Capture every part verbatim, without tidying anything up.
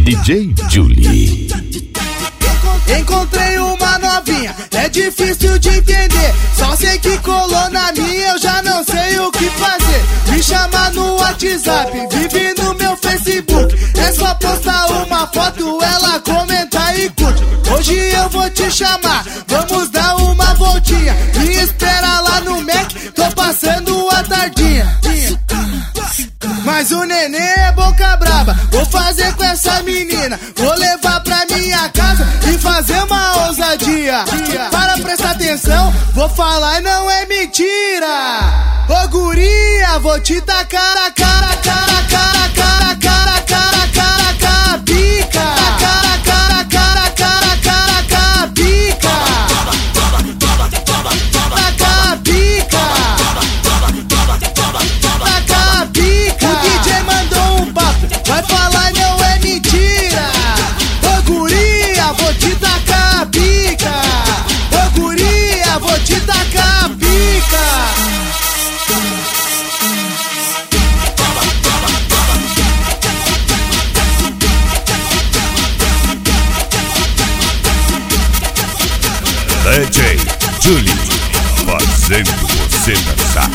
D J Julie. Encontrei uma novinha, é difícil de entender. Só sei que colou na minha, eu já não sei o que fazer. Me chama no WhatsApp, vive no meu Facebook. É só postar uma foto, ela comenta e curte. Hoje eu vou te chamar, vamos dar uma voltinha. Me espera lá no Mac, tô passando a tardinha. Mas o nenê é boca braba, vou fazer com essa menina. Vou levar pra minha casa e fazer uma ousadia. Para prestar atenção, vou falar e não é mentira. Ô guria, vou te tacar a cara, cara, cara, cara, cara, cara, cara, cara, pica. Cara, cara, cara, cara, cara, cara, pica. Cara, pica. Cara, pica. O D J mandou um papo, vai falar e não é mentira. Ô guria, vou te tacar a pica. Ô guria, vou te tacar a pica. D J Julie, fazendo você dançar.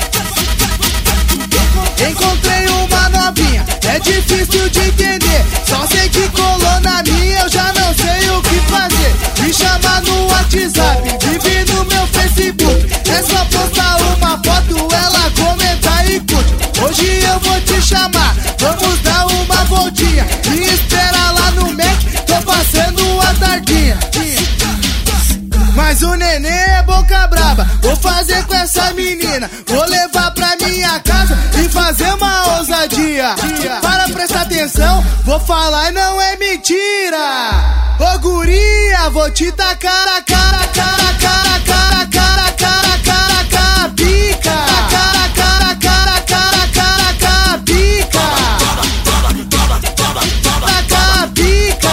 Encontrei uma novinha, é difícil de entender. Só sei que colou na minha, eu já não sei o que fazer. Me chama no WhatsApp, vive no meu Facebook. É só postar uma foto, ela comenta e curte. Hoje eu vou te chamar, vamos dar uma voltinha. Me espera lá no Mac, tô passando a tardinha. Mas o nenê é boca braba, vou fazer com essa menina. Vou levar pra minha casa e fazer uma ousadia. Para prestar atenção, vou falar e não é mentira. Ô guria, vou te tacar a cara, cara, cara, cara, cara, cara, cara, cara, pica. Cara, cara, cara, cara, cara, cara, pica. Cara, pica.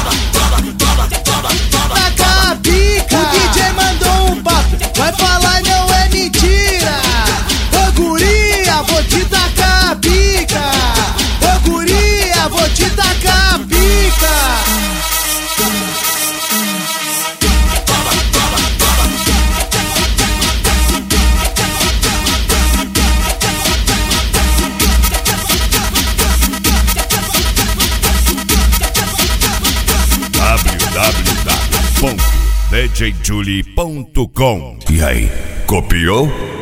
Cara, pica. O D J mandou um papo, vai falar e não é mentira. Ô guria, vou te tacar a pica. Ô guria, vou te tacar a pica. w w w ponto d j julie ponto com. E aí, copiou?